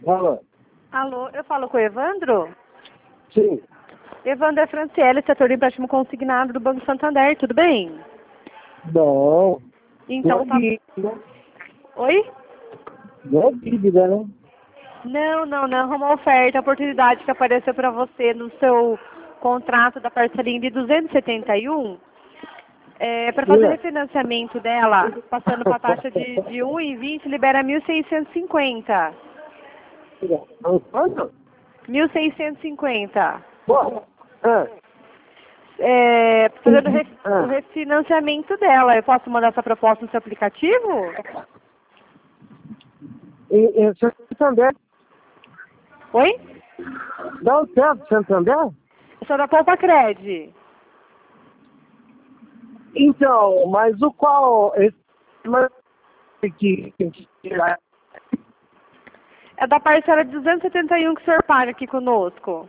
Alô? Alô, eu falo com o Evandro? Sim. Evandro é Franciele, setor de empréstimo consignado do Banco Santander, tudo bem? Bom. Então tá... Dívida. Oi? Não é dívida, né? Não, uma oferta, oportunidade que apareceu para você no seu contrato da parcelinha de 271, para fazer refinanciamento dela, passando para a taxa de 1,20, libera 1.650. Quanto? 1.650. Pô. Fazendo o refinanciamento dela. Eu posso mandar essa proposta no seu aplicativo? Santander? Oi? Dá um tempo, Santander? Eu sou da Poupa Cred. Então, mas o qual... Mas que tem que tirar... É da parcela de 271 que o senhor paga aqui conosco.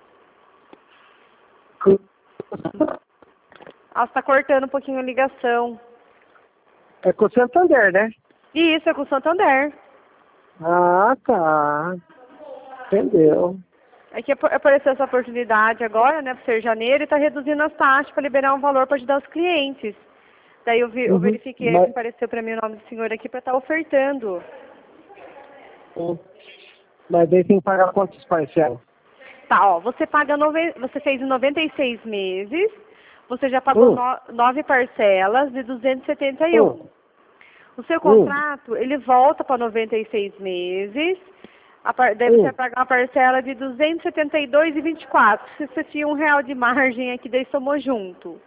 Está cortando um pouquinho a ligação. É com o Santander, né? Isso, é com o Santander. Ah, tá. Entendeu. É que apareceu essa oportunidade agora, né, para ser janeiro, e está reduzindo as taxas para liberar um valor para ajudar os clientes. Daí eu verifiquei que apareceu para mim o nome do senhor aqui para estar ofertando. Mas aí tem que pagar quantos parcelas? Tá, ó, você fez em 96 meses, você já pagou 9 parcelas de 271. O seu contrato, ele volta para 96 meses, daí você vai pagar uma parcela de 272,24. Se você tinha R$1 de margem aqui, daí somou junto.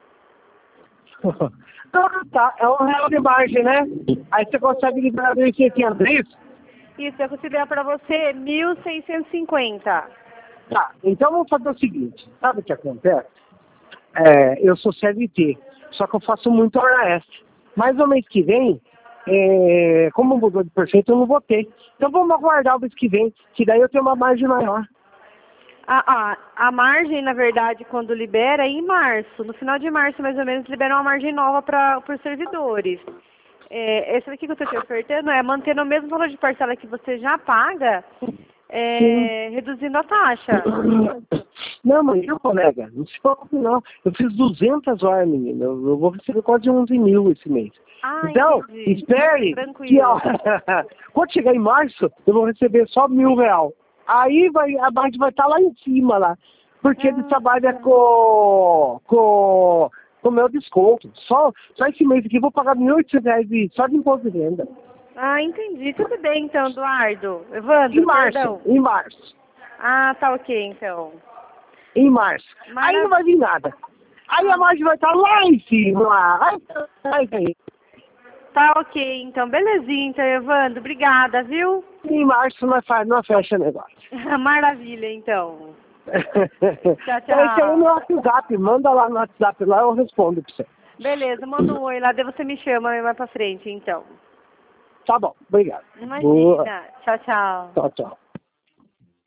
Tá, é R$1 de margem, né? Aí você consegue liberar 1.600, é isso? Isso, eu consigo dar para você 1.650. Tá, então vamos fazer o seguinte, sabe o que acontece? Eu sou CLT, só que eu faço muito hora extra. Mas no mês que vem, como mudou de prefeito, eu não vou ter. Então vamos aguardar o mês que vem, que daí eu tenho uma margem maior. A margem, na verdade, quando libera, é em março. No final de março, mais ou menos, libera uma margem nova para os servidores. Esse daqui que eu estou te ofertando é mantendo o mesmo valor de parcela que você já paga, reduzindo a taxa. Não, mas meu colega, não se preocupe não. Eu fiz 200 horas, menina. Eu vou receber quase 11 mil esse mês. Então, entendi. espere Tranquilo. que ó, quando chegar em março, eu vou receber só R$1.000. Aí a margem vai estar lá em cima, lá. Porque ele trabalha com o meu desconto. Só esse mês aqui eu vou pagar R$1.800 só de imposto de renda. Entendi. Tudo bem, então, Eduardo. Evandro, Em março, perdão. em março. Tá ok, então. Em março. Aí não vai vir nada. Aí a margem vai estar lá em cima, lá. Aí. Tá ok, então. Belezinha, então, Evandro. Obrigada, viu? Em março não fecha negócio. Maravilha, então. Tchau, Então esse aí tchau. no WhatsApp. Manda lá no WhatsApp, lá eu respondo pra você. Beleza, manda um oi lá, daí você me chama mais pra frente, então. Tá bom, obrigado. Imagina. Boa. Tchau, tchau. Tchau, tchau.